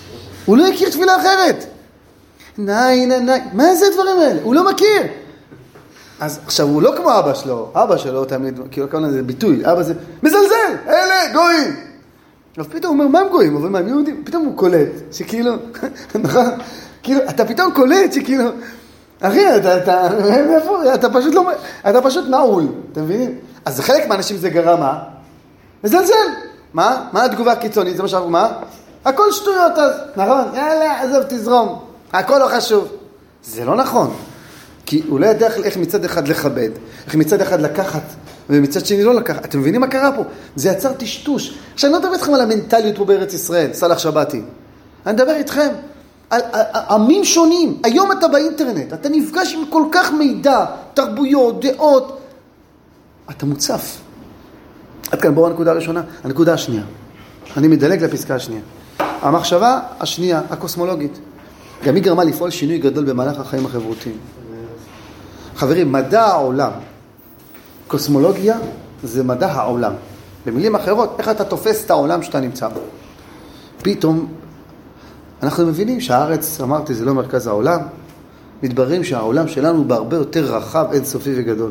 הוא לא הכיר תפילה אחרת. ניי, ניי, ניי. מה זה הדברים האלה? הוא לא מכיר. אז עכשיו, הוא לא כמו אבא שלו. אבא שלו, תמיד, כאילו, כאן זה ביטוי. אבא זה, מזלזל, אלה, גויים. אז פתאום הוא אומר, מה הם גויים? אבל מה הם יהודים? פתאום הוא קולט, שכאילו, נכון? כאילו, אתה פתאום קולט שכאילו, אחי, אתה, אתה, אתה, אתה פשוט לא, אתה פשוט נעול, אתה מבין? אז חלק מהאנשים זה גרם, מה? מזלזל. מה? מה התגובה הקיצונית? זה מה שאנחנו, מה? הכל שטויות אז, נכון? יאללה, עזוב, תזרום. הכל לא חשוב. זה לא נכון. כי הוא לא יודע איך מצד אחד לכבד, איך מצד אחד לקחת, ומצד שני לא לקחת. אתם מבינים מה קרה פה? זה יצר טשטוש. עכשיו, אני לא מדבר איתכם על המנטליות פה בארץ ישראל, סלח שבתי. אני מדבר איתכם על עמים שונים. היום אתה באינטרנט, אתה נפגש עם כל כך מידע, תרבויות, דעות. אתה מוצף. עד כאן בואו הנקודה הראשונה. הנקודה השנייה. אני מדלג לפסקה השנייה. המחשבה השנייה, הקוסמולוגית. גם היא גרמה לפעול שינוי גדול במהלך החיים החברותיים. חברים, מדע העולם. קוסמולוגיה זה מדע העולם. במילים אחרות, איך אתה תופס את העולם שאתה נמצא בו. פתאום אנחנו מבינים שהארץ, אמרתי, זה לא מרכז העולם. מתבררים שהעולם שלנו הוא בהרבה יותר רחב, אינסופי וגדול.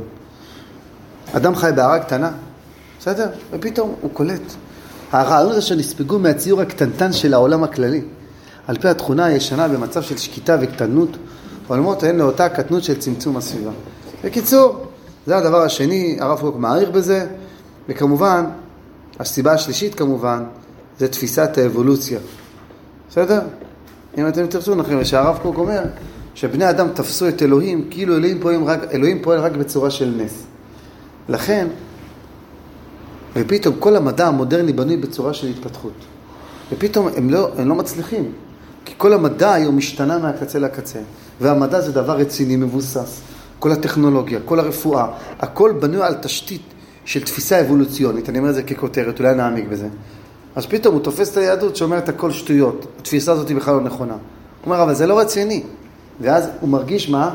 אדם חי בערה קטנה, בסדר? ופתאום הוא קולט. הרעיון הזה שנספגו מהציור הקטנטן של העולם הכללי. על פי התכונה הישנה במצב של שקיטה וקטנות, עולמות הן לאותה קטנות של צמצום הסביבה. בקיצור, זה הדבר השני, הרב קוק מעריך בזה, וכמובן, הסיבה השלישית כמובן, זה תפיסת האבולוציה. בסדר? אם אתם תרצו לכם, שהרב קוק אומר, שבני אדם תפסו את אלוהים, כאילו אלוהים פועל רק, אלוהים פועל רק בצורה של נס. לכן, ופתאום כל המדע המודרני בנוי בצורה של התפתחות. ופתאום הם לא, הם לא מצליחים. כי כל המדע היום משתנה מהקצה לקצה. והמדע זה דבר רציני, מבוסס. כל הטכנולוגיה, כל הרפואה, הכל בנוי על תשתית של תפיסה אבולוציונית. אני אומר את זה ככותרת, אולי נעמיק בזה. אז פתאום הוא תופס את היהדות שאומרת הכל שטויות. התפיסה הזאת היא בכלל לא נכונה. הוא אומר, אבל זה לא רציני. ואז הוא מרגיש מה?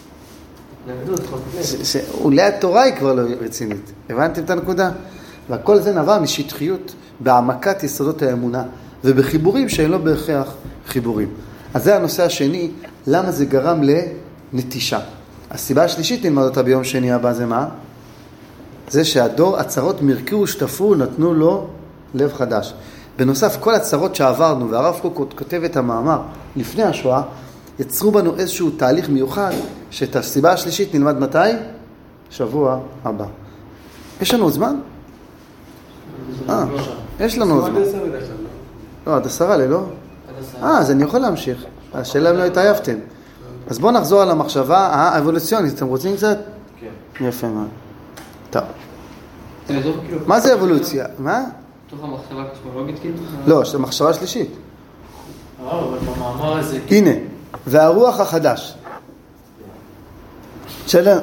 שאולי התורה היא כבר לא רצינית. הבנתם את הנקודה? והכל זה נבע משטחיות, בהעמקת יסודות האמונה, ובחיבורים שהם לא בהכרח חיבורים. אז זה הנושא השני, למה זה גרם לנטישה. הסיבה השלישית, נלמד אותה ביום שני הבא, זה מה? זה שהדור, הצרות מרקו ושטפו, נתנו לו לב חדש. בנוסף, כל הצרות שעברנו, והרב קוק כותב את המאמר לפני השואה, יצרו בנו איזשהו תהליך מיוחד, שאת הסיבה השלישית נלמד מתי? שבוע הבא. יש לנו זמן? אה, יש לנו זמן. לא, עד עשרה ללא? אה, אז אני יכול להמשיך. השאלה אם לא התעייפתם. אז בואו נחזור על המחשבה האבולוציונית. אתם רוצים קצת? כן. יפה מאוד. טוב. מה זה אבולוציה? מה? תוך המחשבה הקוסמולוגית כאילו? לא, יש המחשבה השלישית. אה, אבל במאמר הזה... הנה, והרוח החדש. שאלה.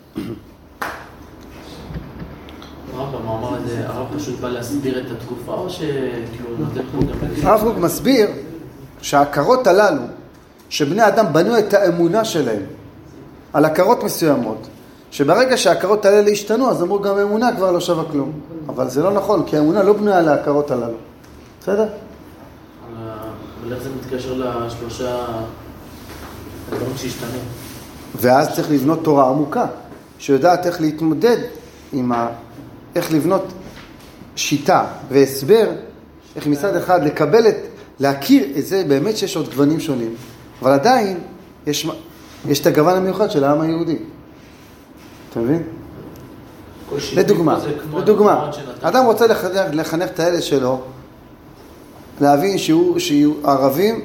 במאמר הזה הרב פשוט בא להסביר את התקופה או שכאילו נותן פה גם... הרב קוק מסביר שההכרות הללו, שבני אדם בנו את האמונה שלהם על הכרות מסוימות, שברגע שההכרות הללו השתנו, אז אמרו גם האמונה כבר לא שווה כלום. אבל זה לא נכון, כי האמונה לא בנויה על ההכרות הללו. בסדר? אבל איך זה מתקשר לשלושה הדברים שהשתנו? ואז צריך לבנות תורה עמוקה, שיודעת איך להתמודד עם ה... איך לבנות שיטה והסבר, איך מצד אחד לקבל את, להכיר את זה באמת שיש עוד גוונים שונים. אבל עדיין יש, יש את הגוון המיוחד של העם היהודי. אתה מבין? לדוגמה, לדוגמה, אדם רוצה לחנך, לחנך את הילד שלו, להבין שהוא, שיהיו ערבים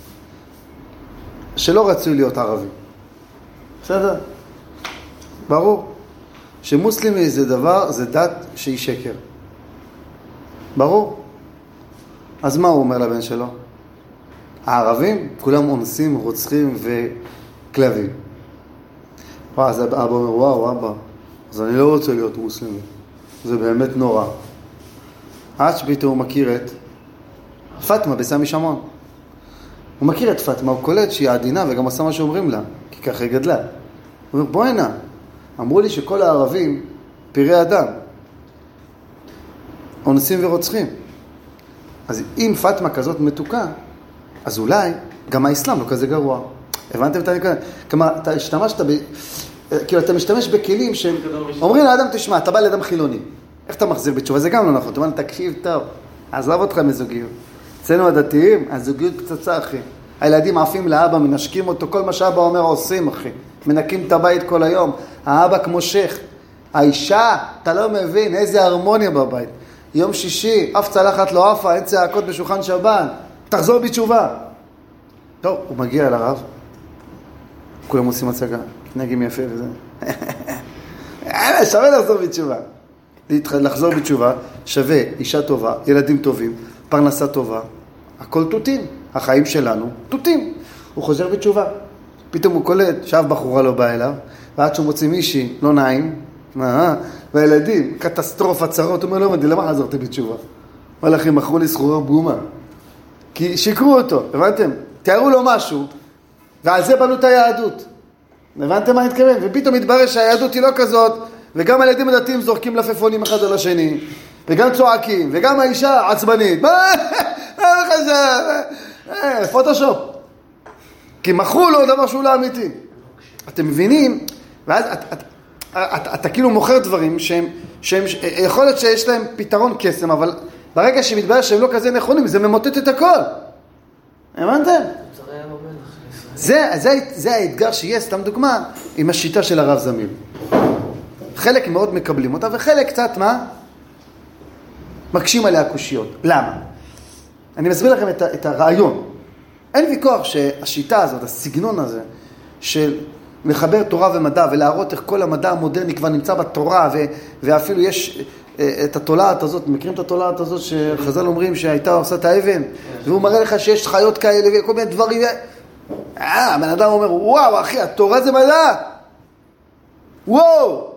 שלא רצו להיות ערבים. בסדר? ברור. שמוסלמי זה דבר, זה דת שהיא שקר. ברור? אז מה הוא אומר לבן שלו? הערבים, כולם אונסים, רוצחים וכלבים. אז אבא אומר, וואו, אבא, אז אני לא רוצה להיות מוסלמי. זה באמת נורא. עד שפתאום הוא מכיר את פטמה בסמי שמעון. הוא מכיר את פטמה, הוא קולט שהיא עדינה וגם עושה מה שאומרים לה, כי ככה היא גדלה. הוא אומר, בוא הנה. אמרו לי שכל הערבים פירי אדם, אונסים ורוצחים. אז אם פטמה כזאת מתוקה, אז אולי גם האסלאם לא כזה גרוע. הבנתם את הנקודה? כלומר, אתה השתמשת ב... כאילו, אתה משתמש בכלים שהם... אומרים לאדם, תשמע, אתה בא לאדם חילוני. איך אתה מחזיר בתשובה? זה גם לא נכון. אתה אומר, תקשיב טוב, עזוב אותך מזוגיות. אצלנו הדתיים, הזוגיות פצצה, אחי. הילדים עפים לאבא, מנשקים אותו, כל מה שאבא אומר עושים, אחי. מנקים את הבית כל היום. האבא כמו שייך. האישה, אתה לא מבין, איזה הרמוניה בבית. יום שישי, אף צלחת לא עפה, אין צעקות בשולחן שבת. תחזור בתשובה. טוב, הוא מגיע אל הרב. כולם עושים הצגה. נהגים יפה וזה. שווה לחזור בתשובה. לחזור בתשובה שווה אישה טובה, ילדים טובים, פרנסה טובה. הכל תותים. החיים שלנו תותים. הוא חוזר בתשובה. פתאום הוא קולט שאף בחורה לא בא אליו, ועד שהוא מוצא מישהי לא נעים, והילדים, קטסטרופה, צרות, הוא אומר, לא מדי, למה חזרתי בתשובה? מלאכים, מכרו לי סחורה בומה. כי שיקרו אותו, הבנתם? תיארו לו משהו, ועל זה בנו את היהדות. הבנתם מה אני מתכוון? ופתאום מתברר שהיהדות היא לא כזאת, וגם הילדים הדתיים זורקים לפפונים אחד על השני, וגם צועקים, וגם האישה עצבנית. מה? מה חשב? פוטושופ. כי מכרו לו דבר שהוא לא אמיתי. אתם מבינים? ואז את, את, את, את, אתה כאילו מוכר דברים שהם, שהם, יכול להיות שיש להם פתרון קסם, אבל ברגע שמתברר שהם לא כזה נכונים, זה ממוטט את הכל. הבנתם? זה, זה, זה האתגר שיש, סתם דוגמה, עם השיטה של הרב זמיר. חלק מאוד מקבלים אותה, וחלק קצת, מה? מקשים עליה קושיות. למה? אני מסביר לכם את, את הרעיון. אין ויכוח שהשיטה הזאת, הסגנון הזה, של מחבר תורה ומדע, ולהראות איך כל המדע המודרני כבר נמצא בתורה, ו, ואפילו יש את התולעת הזאת, מכירים את התולעת הזאת שחז"ל אומרים שהייתה עושה את האבן, והוא מראה לך שיש חיות כאלה וכל מיני דברים. אה, הבן אדם אומר, וואו אחי, התורה זה מדע. וואו.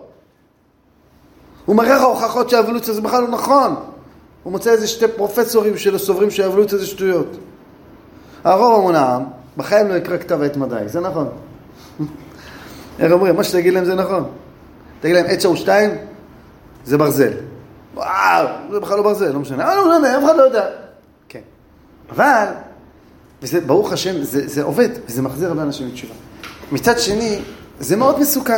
הוא מראה לך הוכחות שהאבולוציה זה בכלל לא נכון. הוא מוצא איזה שתי פרופסורים שלו סוברים שהאבולוציה זה שטויות. הרוב המון העם, בחיים לא יקרא כתב עת מדעי, זה נכון. איך אומרים, מה שתגיד להם זה נכון. תגיד להם, עץ או שתיים, זה ברזל. וואו, זה בכלל לא ברזל, לא משנה. אה, לא, לא, לא, אף אחד לא יודע. כן. אבל, וזה, ברוך השם, זה, זה עובד, וזה מחזיר הרבה אנשים לתשובה. מצד שני, זה מאוד מסוכן.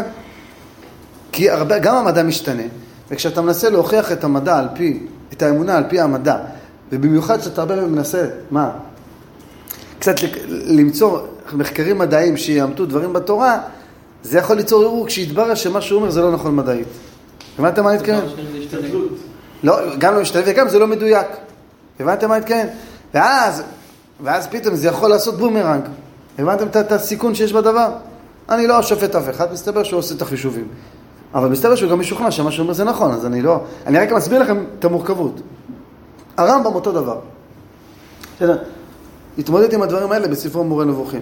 כי הרבה, גם המדע משתנה, וכשאתה מנסה להוכיח את המדע על פי, את האמונה על פי המדע, ובמיוחד שאתה הרבה מנסה, מה? קצת למצוא מחקרים מדעיים שיאמתו דברים בתורה, זה יכול ליצור ערעור כשיתברר שמה שהוא אומר זה לא נכון מדעית. הבנתם מה נתכוון? לא, גם לא משתלב וגם זה לא מדויק. הבנתם מה נתכוון? ואז, ואז פתאום זה יכול לעשות בומרנג. הבנתם את הסיכון שיש בדבר? אני לא שופט אף אחד, מסתבר שהוא עושה את החישובים. אבל מסתבר שהוא גם משוכנע שמה שהוא אומר זה נכון, אז אני לא... אני רק מסביר לכם את המורכבות. הרמב"ם אותו דבר. בסדר? התמודד עם הדברים האלה בספרו מורה נבוכים.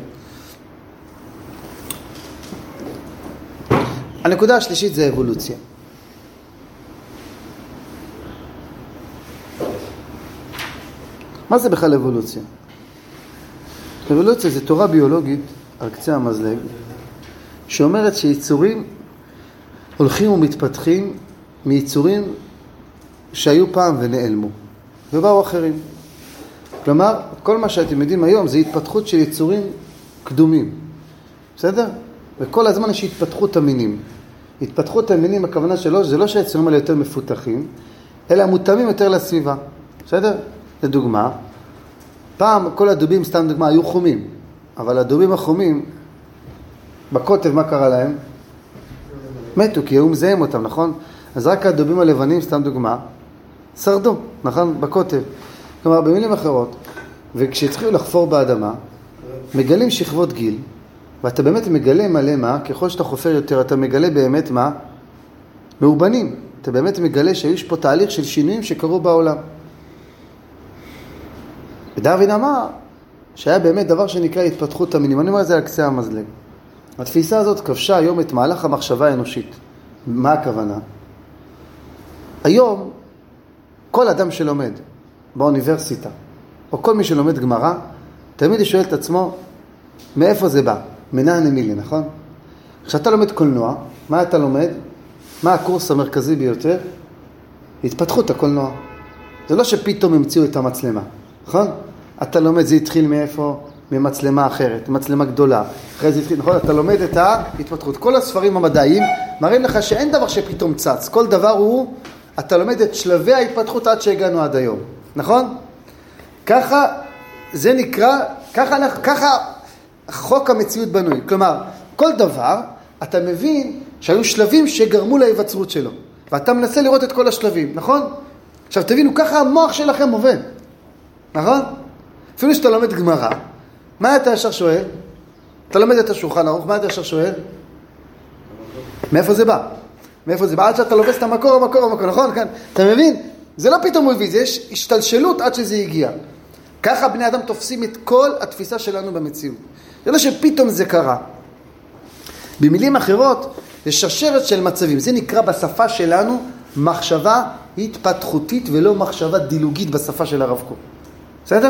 הנקודה השלישית זה אבולוציה. מה זה בכלל אבולוציה? אבולוציה זה תורה ביולוגית על קצה המזלג, שאומרת שיצורים הולכים ומתפתחים מיצורים שהיו פעם ונעלמו, ובאו אחרים. כלומר, כל מה שאתם יודעים היום זה התפתחות של יצורים קדומים. בסדר? וכל הזמן יש התפתחות המינים. התפתחות המינים, הכוונה שלו, זה לא שהיצורים האלה יותר מפותחים, אלא מותאמים יותר לסביבה. בסדר? לדוגמה, פעם כל הדובים, סתם דוגמה, היו חומים. אבל הדובים החומים, בקוטב מה קרה להם? מתו, כי היו מזהם אותם, נכון? אז רק הדובים הלבנים, סתם דוגמה, שרדו, נכון? בקוטב. כלומר, במילים אחרות, וכשהתחילו לחפור באדמה, מגלים שכבות גיל, ואתה באמת מגלה מלא מה, ככל שאתה חופר יותר, אתה מגלה באמת מה? מאובנים. אתה באמת מגלה שיש פה תהליך של שינויים שקרו בעולם. ודרווין אמר שהיה באמת דבר שנקרא התפתחות המינים. אני אומר את זה על קצה המזלג. התפיסה הזאת כבשה היום את מהלך המחשבה האנושית. מה הכוונה? היום, כל אדם שלומד באוניברסיטה, או כל מי שלומד גמרא, תמיד שואל את עצמו, מאיפה זה בא? מנהנה מילי, נכון? כשאתה לומד קולנוע, מה אתה לומד? מה הקורס המרכזי ביותר? התפתחות הקולנוע. זה לא שפתאום המציאו את המצלמה, נכון? אתה לומד, זה התחיל מאיפה? ממצלמה אחרת, מצלמה גדולה. אחרי זה התחיל, נכון? אתה לומד את ההתפתחות. כל הספרים המדעיים מראים לך שאין דבר שפתאום צץ. כל דבר הוא, אתה לומד את שלבי ההתפתחות עד שהגענו עד היום. נכון? ככה, זה נקרא, ככה, ככה חוק המציאות בנוי. כלומר, כל דבר, אתה מבין שהיו שלבים שגרמו להיווצרות שלו. ואתה מנסה לראות את כל השלבים, נכון? עכשיו תבינו, ככה המוח שלכם עובד. נכון? אפילו שאתה לומד גמרא, מה אתה ישר שואל? אתה לומד את השולחן ערוך, מה אתה ישר שואל? מאיפה זה בא? מאיפה זה בא? עד שאתה לובס את המקור, המקור, המקור, נכון? כאן, אתה מבין? זה לא פתאום הוא הביא, זה יש השתלשלות עד שזה הגיע. ככה בני אדם תופסים את כל התפיסה שלנו במציאות. זה לא שפתאום זה קרה. במילים אחרות, זה שרשרת של מצבים. זה נקרא בשפה שלנו מחשבה התפתחותית ולא מחשבה דילוגית בשפה של הרב קוק. בסדר?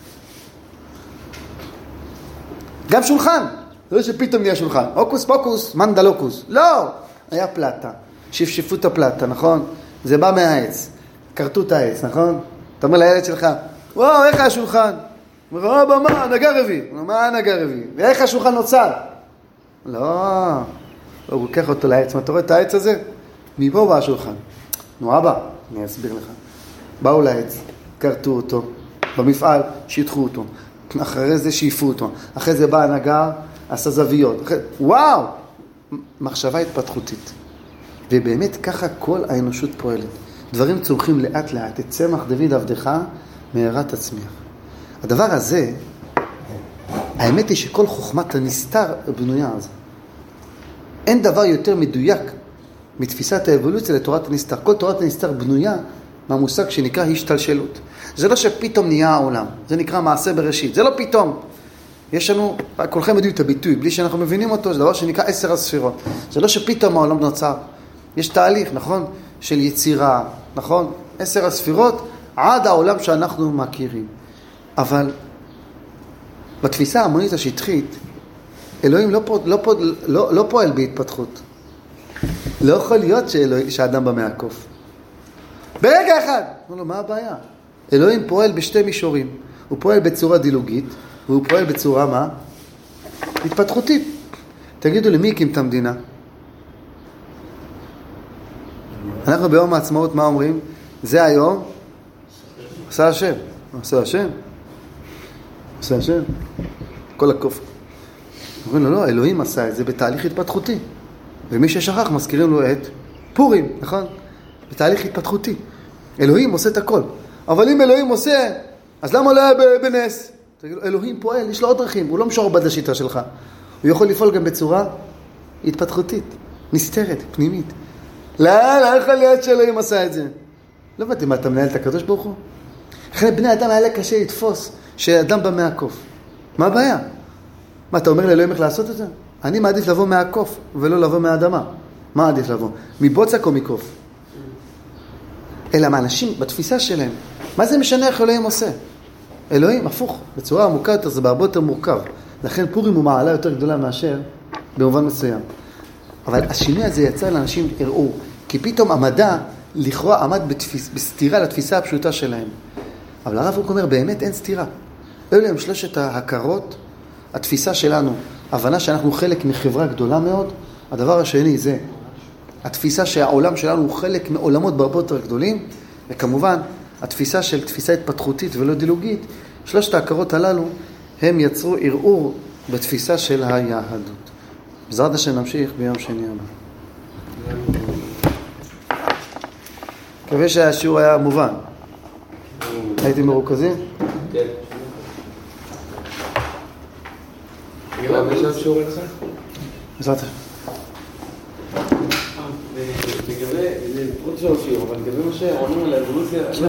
גם שולחן. זה לא שפתאום נהיה שולחן. אוקוס פוקוס, מנדלוקוס. לא! היה פלטה. שפשפו את הפלטה, נכון? זה בא מהעץ. קרטו את העץ, נכון? אתה אומר לילד שלך, וואו, איך השולחן? הוא אומר, אבא, מה? נגע רביעי. הוא אומר, מה נגע רביעי? ואיך השולחן נוצר? לא. הוא לוקח אותו לעץ. מה, אתה רואה את העץ הזה? מפה בא השולחן. נו, אבא, אני אסביר לך. באו לעץ, קרטו אותו. במפעל, שיתחו אותו. אחרי זה שיפו אותו. אחרי זה בא הנגר, עשה זוויות. אחרי... וואו! מחשבה התפתחותית. ובאמת ככה כל האנושות פועלת. דברים צומחים לאט לאט. את צמח דוד עבדך מהרה תצמיח. הדבר הזה, האמת היא שכל חוכמת הנסתר בנויה על זה. אין דבר יותר מדויק מתפיסת האבולוציה לתורת הנסתר. כל תורת הנסתר בנויה מהמושג שנקרא השתלשלות. זה לא שפתאום נהיה העולם. זה נקרא מעשה בראשית. זה לא פתאום. יש לנו, כולכם יודעים את הביטוי, בלי שאנחנו מבינים אותו, זה דבר שנקרא עשר הספירות. זה לא שפתאום העולם נוצר. יש תהליך, נכון? של יצירה, נכון? עשר הספירות עד העולם שאנחנו מכירים. אבל בתפיסה ההמונית השטחית, אלוהים לא, פועל, לא, פועל, לא, לא פועל בהתפתחות. לא יכול להיות שאלוהים, שהאדם בא מהקוף. ברגע אחד. אומר לו, מה הבעיה? אלוהים פועל בשתי מישורים. הוא פועל בצורה דילוגית, והוא פועל בצורה מה? התפתחותית. תגידו לי, מי הקים את המדינה? אנחנו ביום העצמאות מה אומרים? זה היום עשה השם. עשה השם? עשה השם? כל הקוף. אומרים לו, לא, אלוהים עשה את זה בתהליך התפתחותי. ומי ששכח מזכירים לו את פורים, נכון? בתהליך התפתחותי. אלוהים עושה את הכל. אבל אם אלוהים עושה, אז למה לא היה בנס? אלוהים פועל, יש לו עוד דרכים. הוא לא משועבד לשיטה שלך. הוא יכול לפעול גם בצורה התפתחותית, נסתרת, פנימית. לא, לא יכול להיות שאלוהים עשה את זה. לא הבנתי, מה, אתה מנהל את הקדוש ברוך הוא? אחרי בני אדם היה לה קשה לתפוס שאדם בא מהקוף. מה הבעיה? מה, אתה אומר לאלוהים איך לעשות את זה? אני מעדיף לבוא מהקוף ולא לבוא מהאדמה. מה עדיף לבוא? מבוצק או מקוף? אלא מהאנשים, בתפיסה שלהם, מה זה משנה איך אלוהים עושה? אלוהים, הפוך, בצורה עמוקה יותר, זה בהרבה יותר מורכב. לכן פורים הוא מעלה יותר גדולה מאשר במובן מסוים. אבל השינוי הזה יצא לאנשים ערעור, כי פתאום המדע לכאורה עמד בתפיס, בסתירה לתפיסה הפשוטה שלהם. אבל הרב הוא אומר, באמת אין סתירה. אלו הם שלושת ההכרות, התפיסה שלנו, הבנה שאנחנו חלק מחברה גדולה מאוד. הדבר השני זה התפיסה שהעולם שלנו הוא חלק מעולמות בהרבה יותר גדולים, וכמובן התפיסה של תפיסה התפתחותית ולא דילוגית. שלושת ההכרות הללו הם יצרו ערעור בתפיסה של היהדות. בעזרת השם נמשיך ביום שני הבא. מקווה שהשיעור היה מובן. הייתם מרוכזים? כן. לגבי שם שיעור אליכם? בעזרת השם. לגבי, זה עוד שלוש שיעור, אבל לגבי מה שעונים על האבולוציה